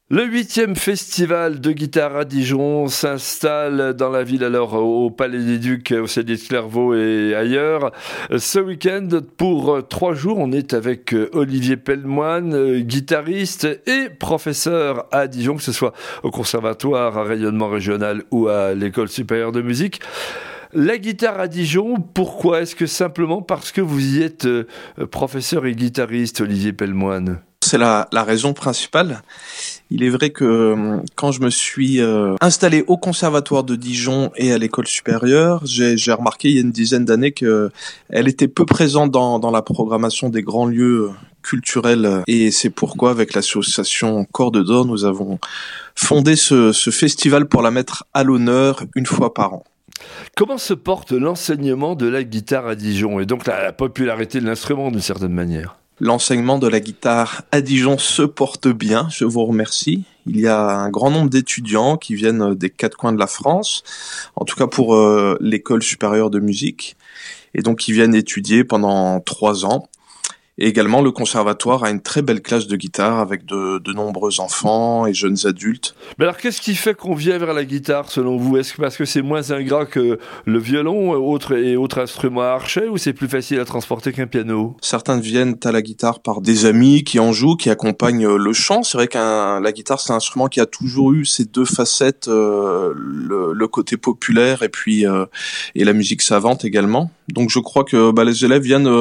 Le 8e festival de guitare à Dijon s'installe dans la ville, alors au Palais des Ducs, au Cédric de Clairvaux et ailleurs. Ce week-end, pour 3 jours, on est avec Olivier Pellemoine, guitariste et professeur à Dijon, que ce soit au conservatoire à rayonnement régional ou à l'école supérieure de musique. La guitare à Dijon, pourquoi? Est-ce que simplement parce que vous y êtes professeur et guitariste, Olivier Pellemoine? C'est la raison principale. Il est vrai que quand je me suis installé au conservatoire de Dijon et à l'école supérieure, j'ai remarqué il y a une dizaine d'années qu'elle était peu présente dans la programmation des grands lieux culturels. Et c'est pourquoi, avec l'association Corde d'Or, nous avons fondé ce festival pour la mettre à l'honneur une fois par an. Comment se porte l'enseignement de la guitare à Dijon et donc la popularité de l'instrument d'une certaine manière? L'enseignement de la guitare à Dijon se porte bien, je vous remercie. Il y a un grand nombre d'étudiants qui viennent des 4 coins de la France, en tout cas pour l'école supérieure de musique, et donc qui viennent étudier pendant 3 ans. Et également, le conservatoire a une très belle classe de guitare avec de nombreux enfants et jeunes adultes. Mais alors, qu'est-ce qui fait qu'on vient vers la guitare, selon vous? Est-ce que parce que c'est moins ingrat que le violon et autres instruments à archet, ou c'est plus facile à transporter qu'un piano? Certains viennent à la guitare par des amis qui en jouent, qui accompagnent le chant. C'est vrai que la guitare, c'est un instrument qui a toujours eu ces 2 facettes, le côté populaire et puis et la musique savante également. Donc, je crois que les élèves viennent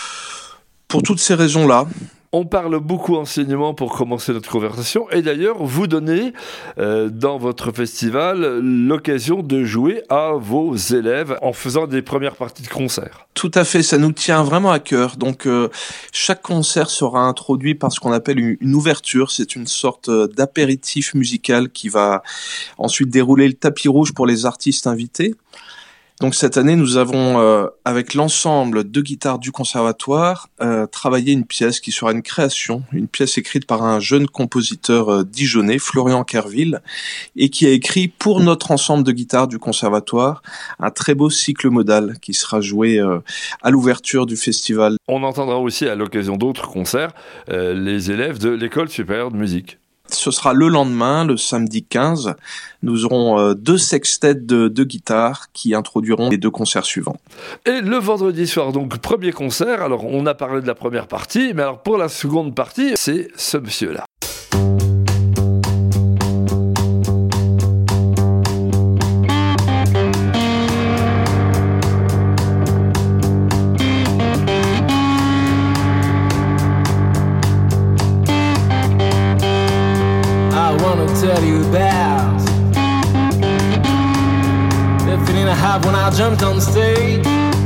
pour toutes ces raisons-là. On parle beaucoup enseignement pour commencer notre conversation. Et d'ailleurs, vous donnez dans votre festival l'occasion de jouer à vos élèves en faisant des premières parties de concert. Tout à fait, ça nous tient vraiment à cœur. Donc, chaque concert sera introduit par ce qu'on appelle une ouverture. C'est une sorte d'apéritif musical qui va ensuite dérouler le tapis rouge pour les artistes invités. Donc cette année, nous avons, avec l'ensemble de guitares du conservatoire, travaillé une pièce qui sera une création, une pièce écrite par un jeune compositeur dijonnais, Florian Kerville, et qui a écrit pour notre ensemble de guitares du conservatoire un très beau cycle modal qui sera joué à l'ouverture du festival. On entendra aussi à l'occasion d'autres concerts les élèves de l'école supérieure de musique. Ce sera le lendemain, le samedi 15. Nous aurons 2 sextets de guitare qui introduiront les 2 concerts suivants. Et le vendredi soir, donc, premier concert. Alors, on a parlé de la première partie, mais alors pour la seconde partie, c'est ce monsieur-là. Tell you about the feeling I had when I jumped on stage.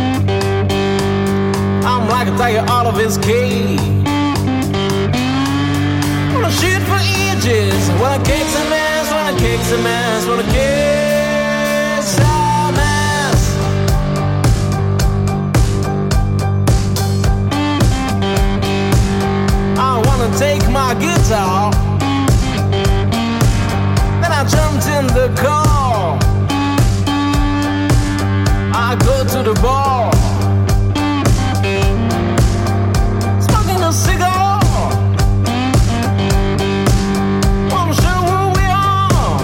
I'm like a tiger out of his cage. Wanna shoot for ages. Wanna kick some ass, wanna kick some ass, wanna kick some ass. I wanna take my guitar. I jumped in the car. I go to the bar, smoking a cigar. I'm sure who we are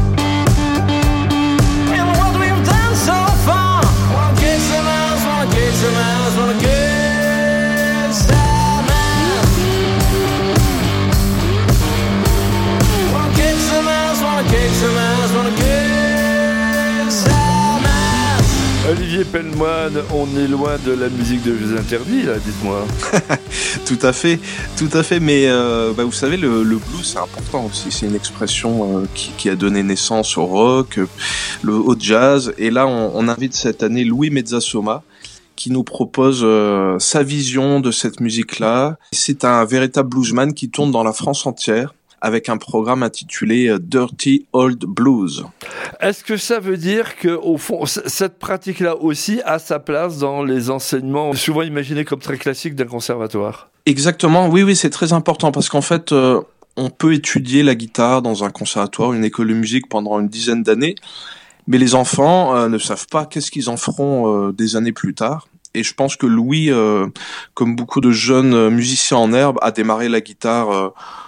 and what we've done so far. Wanna kick some ass, wanna kick some ass, wanna kick some ass. Wanna kick some ass, wanna kick some ass, wanna kick some ass. Olivier Pellemoine, on est loin de la musique de jeux interdits, là, dites-moi. Tout à fait. Mais vous savez, le blues, c'est important aussi. C'est une expression qui a donné naissance au rock, au jazz. Et là, on invite cette année Louis Mezzasoma, qui nous propose sa vision de cette musique-là. C'est un véritable bluesman qui tourne dans la France entière, avec un programme intitulé Dirty Old Blues. Est-ce que ça veut dire qu'au fond, cette pratique-là aussi a sa place dans les enseignements souvent imaginés comme très classiques d'un conservatoire? Exactement, oui, c'est très important parce qu'en fait, on peut étudier la guitare dans un conservatoire, une école de musique pendant une dizaine d'années, mais les enfants ne savent pas qu'est-ce qu'ils en feront des années plus tard. Et je pense que Louis, comme beaucoup de jeunes musiciens en herbe, a démarré la guitare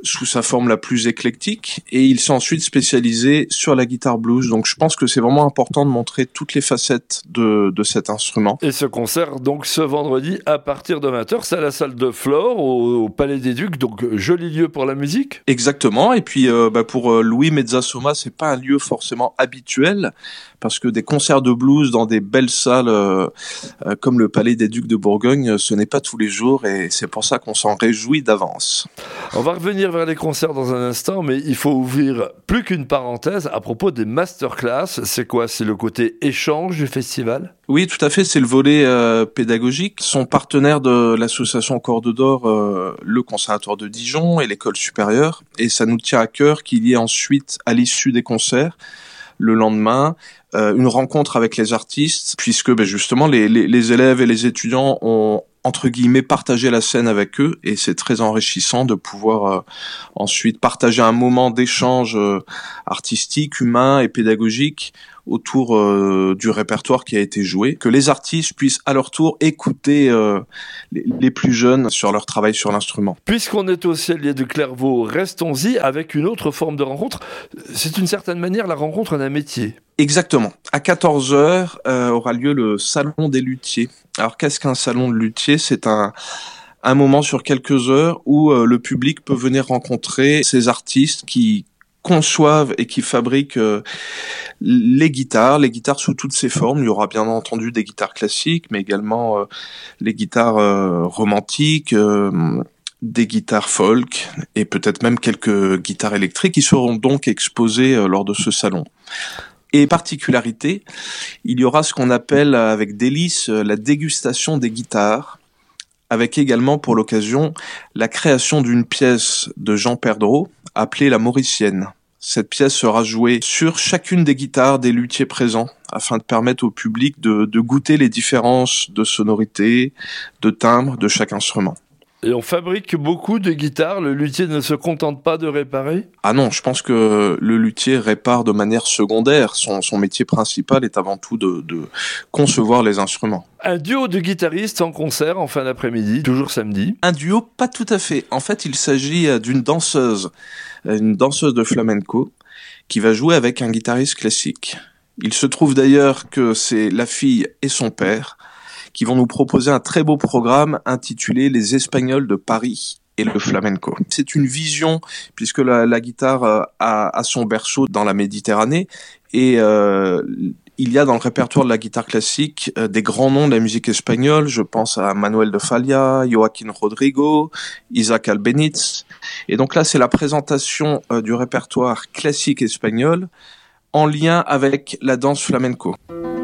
sous sa forme la plus éclectique, et il s'est ensuite spécialisé sur la guitare blues. Donc je pense que c'est vraiment important de montrer toutes les facettes de cet instrument. Et ce concert, donc ce vendredi à partir de 20h, c'est à la salle de Flore, au Palais des Ducs, donc joli lieu pour la musique. Exactement, et puis pour Louis Mezzasoma, c'est pas un lieu forcément habituel, parce que des concerts de blues dans des belles salles comme le Palais des Ducs de Bourgogne, ce n'est pas tous les jours, et c'est pour ça qu'on s'en réjouit d'avance. On va revenir vers les concerts dans un instant, mais il faut ouvrir plus qu'une parenthèse à propos des masterclass. C'est quoi? C'est le côté échange du festival? Oui, tout à fait, c'est le volet pédagogique. Sont partenaires de l'association Corde d'Or, le Conservatoire de Dijon et l'École supérieure, et ça nous tient à cœur qu'il y ait ensuite, à l'issue des concerts, le lendemain, une rencontre avec les artistes, puisque justement les élèves et les étudiants ont entre guillemets partagé la scène avec eux, et c'est très enrichissant de pouvoir ensuite partager un moment d'échange artistique, humain et pédagogique autour du répertoire qui a été joué, que les artistes puissent à leur tour écouter les plus jeunes sur leur travail sur l'instrument. Puisqu'on est au Cellier de Clairvaux, restons-y avec une autre forme de rencontre. C'est d'une certaine manière la rencontre d'un métier. Exactement. À 14h aura lieu le Salon des luthiers. Alors qu'est-ce qu'un salon de luthiers? C'est un moment sur quelques heures où le public peut venir rencontrer ces artistes qui conçoivent et qui fabriquent les guitares sous toutes ses formes. Il y aura bien entendu des guitares classiques, mais également les guitares romantiques, des guitares folk et peut-être même quelques guitares électriques qui seront donc exposées lors de ce salon. Et particularité, il y aura ce qu'on appelle avec délice la dégustation des guitares, avec également pour l'occasion la création d'une pièce de Jean Perdreau appelée la Mauricienne. Cette pièce sera jouée sur chacune des guitares des luthiers présents, afin de permettre au public de goûter les différences de sonorité, de timbre de chaque instrument. Et on fabrique beaucoup de guitares, le luthier ne se contente pas de réparer? Ah non, je pense que le luthier répare de manière secondaire. Son métier principal est avant tout de concevoir les instruments. Un duo de guitaristes en concert en fin d'après-midi, toujours samedi. Un duo, pas tout à fait. En fait, il s'agit d'une danseuse de flamenco, qui va jouer avec un guitariste classique. Il se trouve d'ailleurs que c'est la fille et son père qui vont nous proposer un très beau programme intitulé Les Espagnols de Paris et le flamenco. C'est une vision, puisque la guitare a son berceau dans la Méditerranée, et il y a dans le répertoire de la guitare classique des grands noms de la musique espagnole. Je pense à Manuel de Falla, Joaquín Rodrigo, Isaac Albéniz. Et donc là, c'est la présentation du répertoire classique espagnol en lien avec la danse flamenco.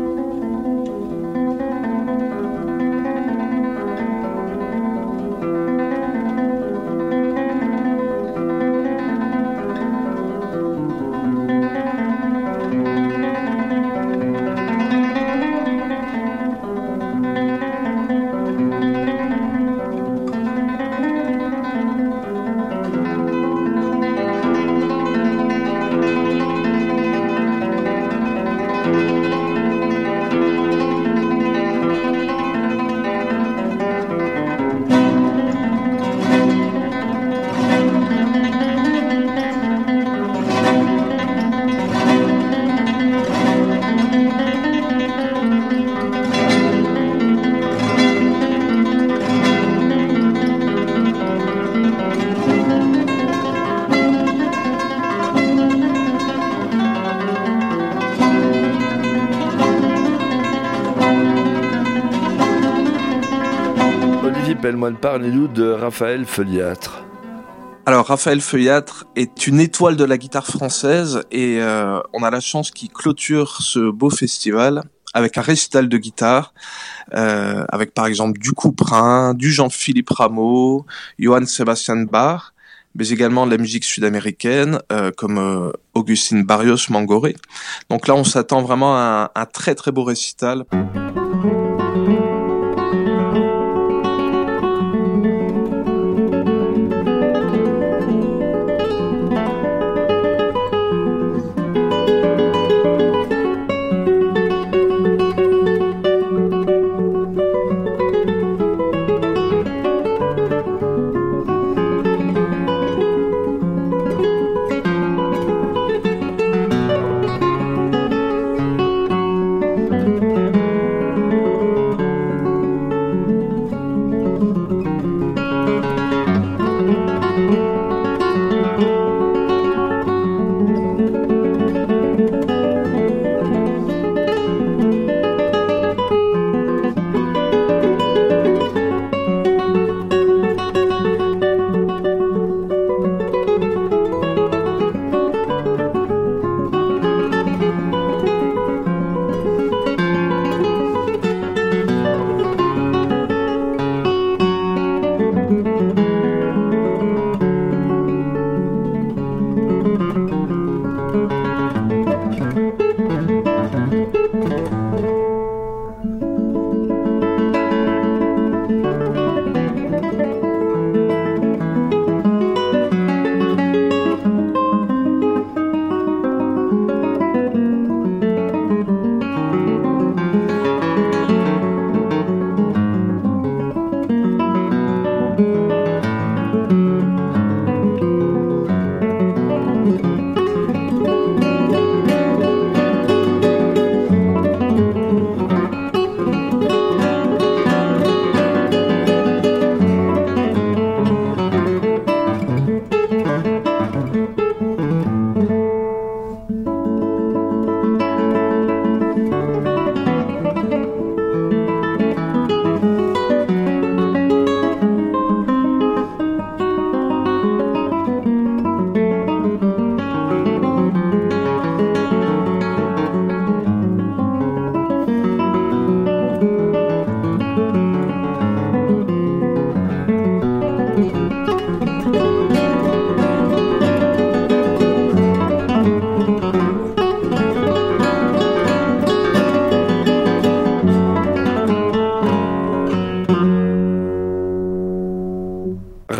Parlez-nous de Raphaël Feuillâtre. Alors Raphaël Feuillâtre est une étoile de la guitare française, et on a la chance qu'il clôture ce beau festival avec un récital de guitare, avec par exemple du Couperin, du Jean-Philippe Rameau, Johann Sebastian Bach, mais également de la musique sud-américaine comme Agustín Barrios Mangoré. Donc là on s'attend vraiment à un très très beau récital.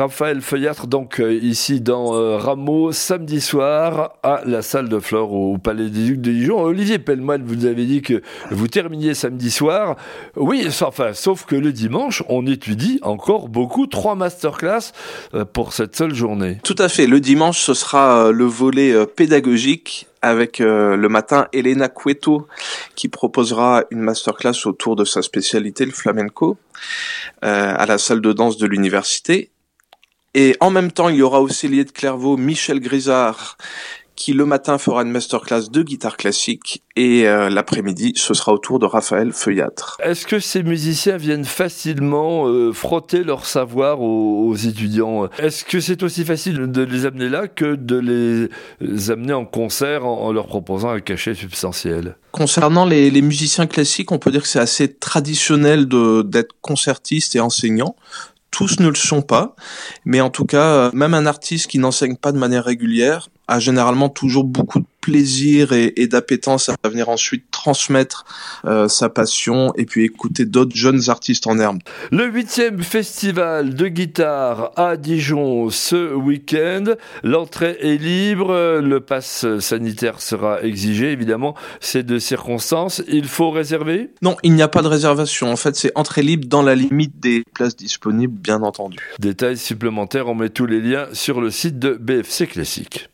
Raphaël Feuillâtre, donc ici dans Rameau, samedi soir à la salle de Flore au Palais des Ducs de Dijon. Olivier Pellemouel, vous avez dit que vous terminiez samedi soir. Oui, enfin, sauf que le dimanche, on étudie encore beaucoup, 3 masterclass pour cette seule journée. Tout à fait. Le dimanche, ce sera le volet pédagogique avec le matin Elena Cueto qui proposera une masterclass autour de sa spécialité, le flamenco, à la salle de danse de l'université. Et en même temps, il y aura au cellier de Clairvaux Michel Grisard qui le matin fera une masterclass de guitare classique et l'après-midi, ce sera au tour de Raphaël Feuillâtre. Est-ce que ces musiciens viennent facilement frotter leur savoir aux étudiants ? Est-ce que c'est aussi facile de les amener là que de les amener en concert en leur proposant un cachet substantiel ? Concernant les musiciens classiques, on peut dire que c'est assez traditionnel d'être concertiste et enseignant. Tous ne le sont pas, mais en tout cas, même un artiste qui n'enseigne pas de manière régulière a généralement toujours beaucoup de plaisir et d'appétence à venir ensuite transmettre sa passion et puis écouter d'autres jeunes artistes en herbe. Le 8e festival de guitare à Dijon ce week-end. L'entrée est libre, le pass sanitaire sera exigé, évidemment, c'est de circonstance. Il faut réserver ? Non, il n'y a pas de réservation. En fait, c'est entrée libre dans la limite des places disponibles, bien entendu. Détails supplémentaires, on met tous les liens sur le site de BFC Classique.